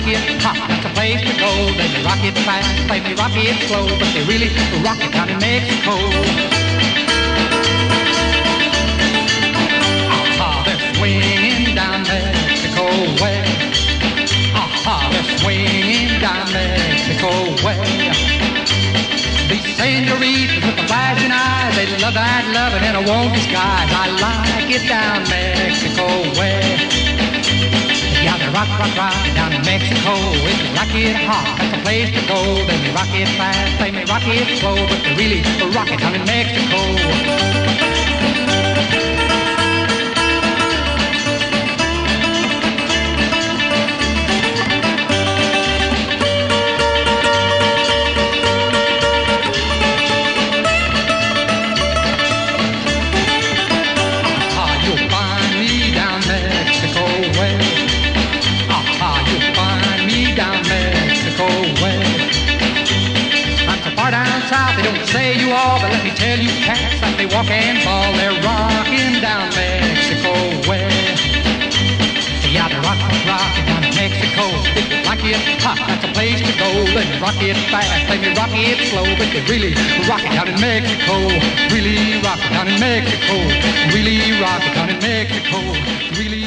like it hot, that's a place to go. They may rock it fast, they may rock it slow, but they really rock it down in Mexico. They're swinging down Mexico way. They're swinging down Mexico way. These senoritas with the flashing eyes, they love that loving and I won't disguise. I like it down Mexico way. Yeah, they rock, rock, rock down in Mexico. If you like it hot, that's a place to go. They may rock it fast, they may rock it slow, but they really rock it down in Mexico. They don't say you all, but let me tell you, cats, like they walk and fall, they're rocking down Mexico way. Yeah, they're rocking down in Mexico. If you like it hot, that's a place to go. They may rock it fast, they may rock it slow, but they really rock it down in Mexico. Really rock it down in Mexico. Really rock it down in Mexico. Really